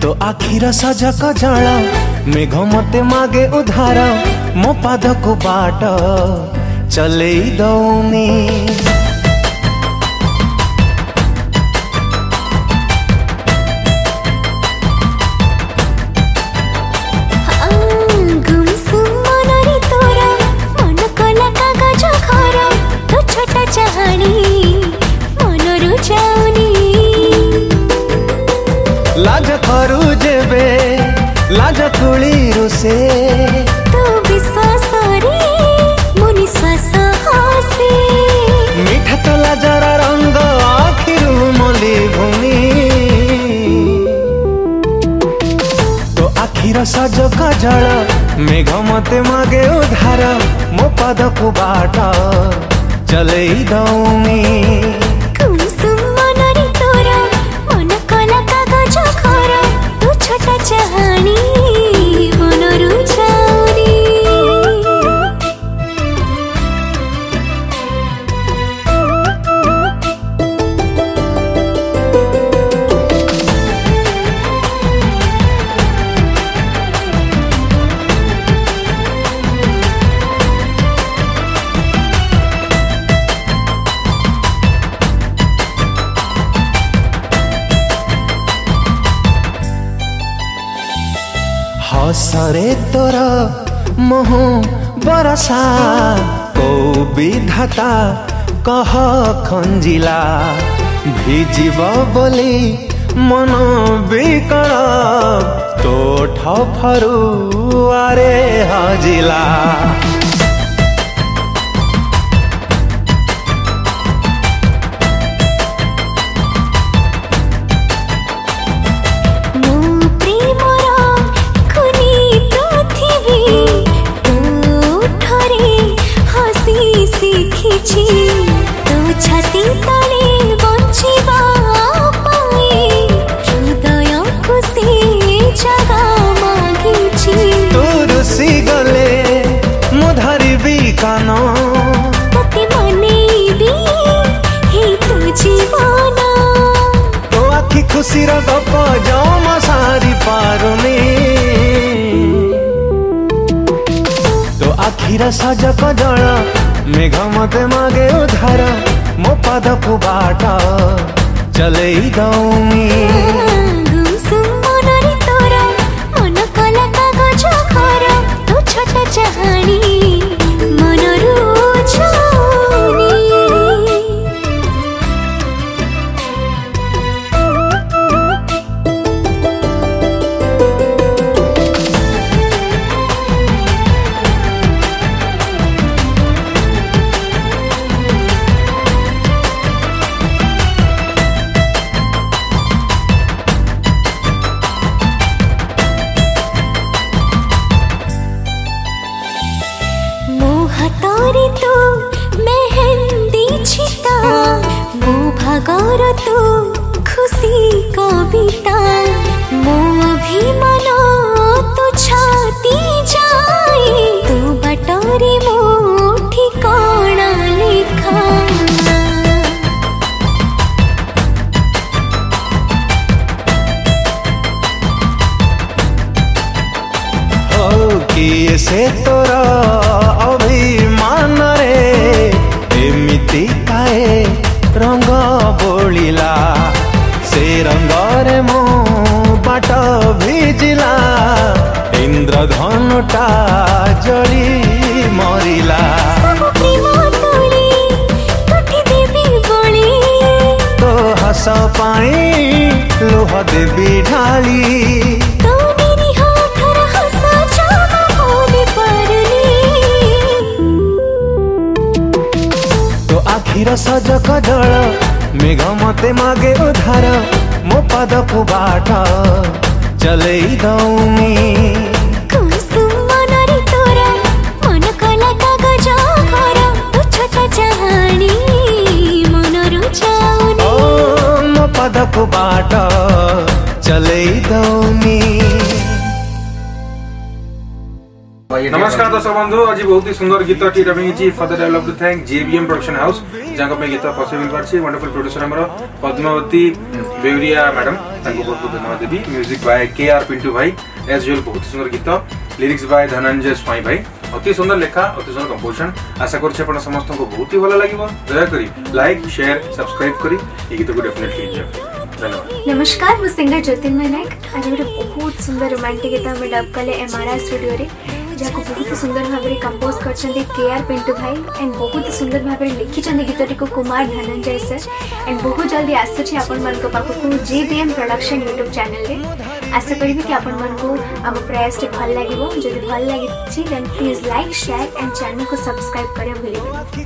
तो आखिर सजक जल मेघ मते मागे उधार मो पाद को बाट चले दौनी। लाज करू जेबे लाज तुली रुसे तो विश्वास रे मुनि श्वास हासे मीठा तो लाजर रंग आखिरु मली भूमि। तो आखिर सजक जल मेघ मते मागे उधार मो पाद को बाट चले दौनी। चाहनी मनरु जानी हसरे तोर मोह बरसा को विधाता कह खंजिला भिजिब बोली मन बिकल तो ठफरु आरे हजिला। तो छाती तले बचिबा पाए हृदय को से जगा मागिछि। तू रुसी गले मुधरी भी कान तते मनेबी हे तो जीवन। तो आखि खुशी रो गप जमा सारी पारुनी। तो आखिर सजक जल मेघ मते मागे उधार मो पाद को बाट चले दौनी। मनरी तोर मन कला कागज घर तो छोट चाहनी मनरु जानी। हातरे तू मेहंदी छिटा मो भागर तू खुशी कविता मो अभिमान तो छाती जाए तू बाटरे मो ठिकाना लिखा। किए से तोरा अभिमान रे एमिति काए रंग बोलिला से रंग रे मो बाट भिजिला इंद्रधनुटा जली मरिला। तो हस पाई लुह देवी ढाली आखिर सजक जल मेघ मते मागे उधार मो पाद को बाट चले दौनी। मनरी तोर मन कला कागज घर तो छोट चाहनी मनरु जानी। मो पाद को बाट चले दौनी। नमस्कार दर्शक बंधु, आज बहुत ही सुंदर गीत टी रही for the develop to thank JBM production house जहाँ गीत पॉसिबल कर wonderful producer Padmavati Beuria madam तांको बहुत बहुत धन्यवाद देवी। म्यूजिक बाय KR पिंटू भाई, एज यूजुअल बहुत सुंदर गीत। लिरिक्स बाय धनंजय स्वाई भाई, अति सुंदर लेखा, अति सुंदर कंपोजिशन। आशा करछि आपण समस्त को बहुत ही भलो लागिवो। दया करी लाइक शेयर सब्सक्राइब करी ए गीत को डेफिनेटली एंजॉय। धन्यवाद। नमस्कार, मु सिंगर ज्योतिर्मय नायक। आज गोटे बहुत सुंदर रोमांटिक गीत हम डब कले MRI स्टूडियो रे, जहाँ बहुत ही सुंदर भाव में कंपोज कर KR पिंटू भाई एंड बहुत ही सुंदर भाव में लिखिं गीतटी को कुमार धनंजय सर। एंड बहुत जल्दी आसूँ आपण मान पाखक JBM प्रोडक्शन यूट्यूब चैनल रे। आशा करी कि आपण मान को आम प्रयास भल लगे। जब भल लगी then please like share and channel को सब्सक्राइब करें भूलिए।